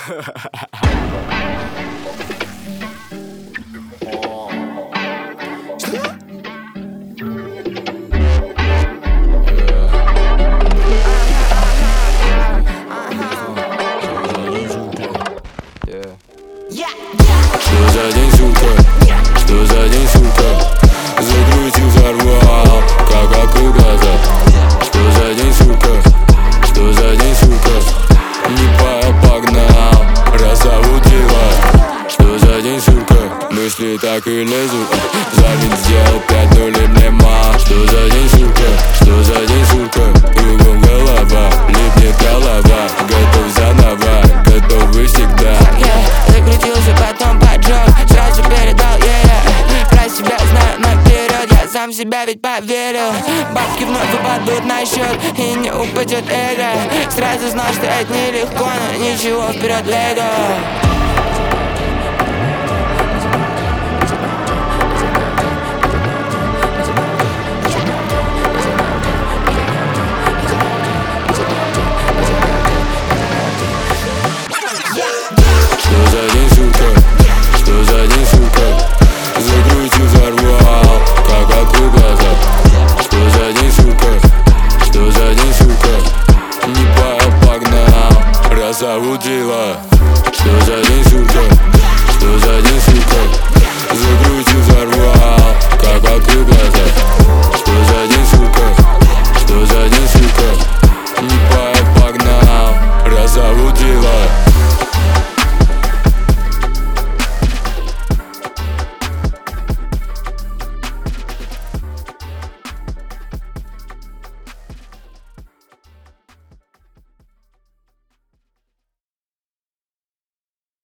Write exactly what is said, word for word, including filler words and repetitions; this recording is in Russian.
Что за день, сука? Что за день, сука? Закрутил, взорвал, как акул глаза. Что за день, сука? Что за день, сука? Не поел, погнал, разовутила. Что за день, сука? Мысли так и лезут. Завид сделал пять нулей, мне мало. Что за день, сука? Что за день, сука? Кругом голова, липнет голова. Готов заново, готовы всегда. Закрутился, потом поджег, сразу передал ей yeah. Про себя знаю наперед, я сам себя ведь поверил. Бабки вновь упадут на счет и не упадет эго. Сразу знал, что это нелегко, но ничего, вперед лего. Что за день, сука? Что за день, сука? Закрутил, взорвал, как акул глаза. Что за день, сука? Что за день, сука? Не поел, погнал, разовутила. Что за день, сука? Что за день, сука? Закрутил, взорвал, как акул глаза. Что за день, сука? Что за день, сука? Не поел, погнал, разовутила.